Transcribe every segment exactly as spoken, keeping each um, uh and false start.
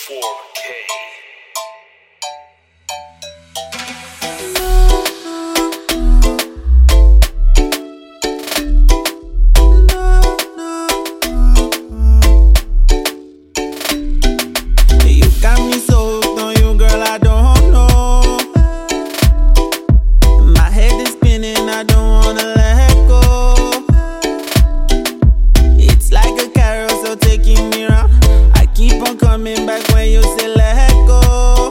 four K. Coming back when you say let go.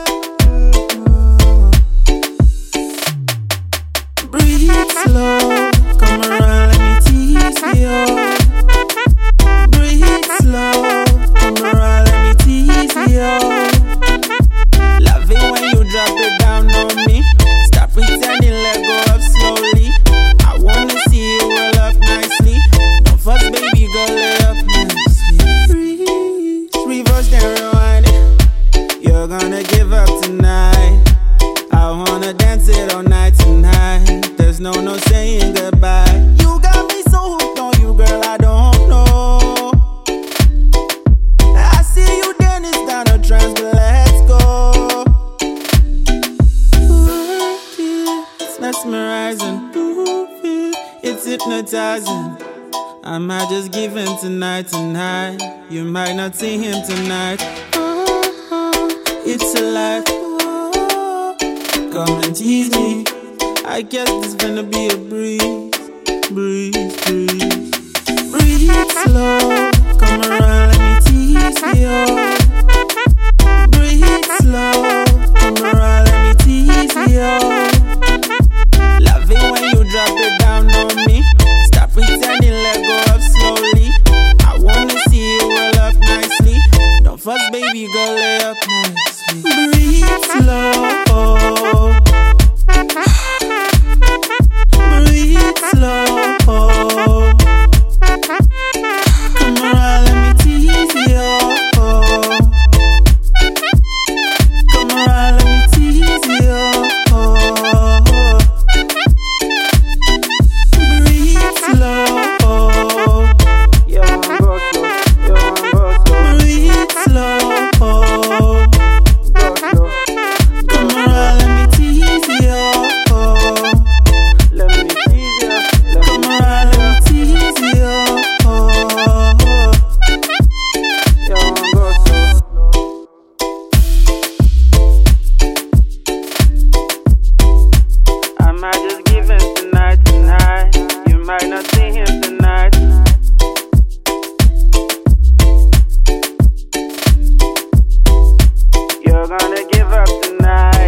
Breathe slow, come around, let me tease you. Breathe slow, come around, let me tease you. Love it when you drop it down on me. Stop pretending, let go up slowly. I wanna see you roll up nicely. Don't fuss, baby girl, lay up nicely. Breathe, reverse then rewind it. You're gonna give up tonight. I wanna dance it all night tonight. There's no no saying goodbye. You got me so hooked on you, girl, I don't know. I see you then it's down a trance, but let's go. Work it, it's mesmerizing. Move it, it's hypnotizing. I might just give in tonight, tonight. You might not see him tonight. Oh, it's a life. Oh, come and tease me. I guess this gonna be a breeze, breeze, breeze. Breathe slow, come around, let me tease you. Breathe slow, come around, let me tease you. Love it when you drop it down on me. Stop pretending, let go up slowly. I wanna see you roll up nicely. Don't fuss, baby girl, lay up nicely. Breathe slow. Breathe slow. Come around, let me tease you. Come around, let me tease you. Breathe slow. Yo, I'm go slow. Yo, I'm go slow. Breathe slow. Go slow. Come around, let me tease you. Let me tease you. Come around, let me tease you. Yo, I'm go slow. I might just give in tonight, tonight. You might not see him tonight. You're gonna give up tonight.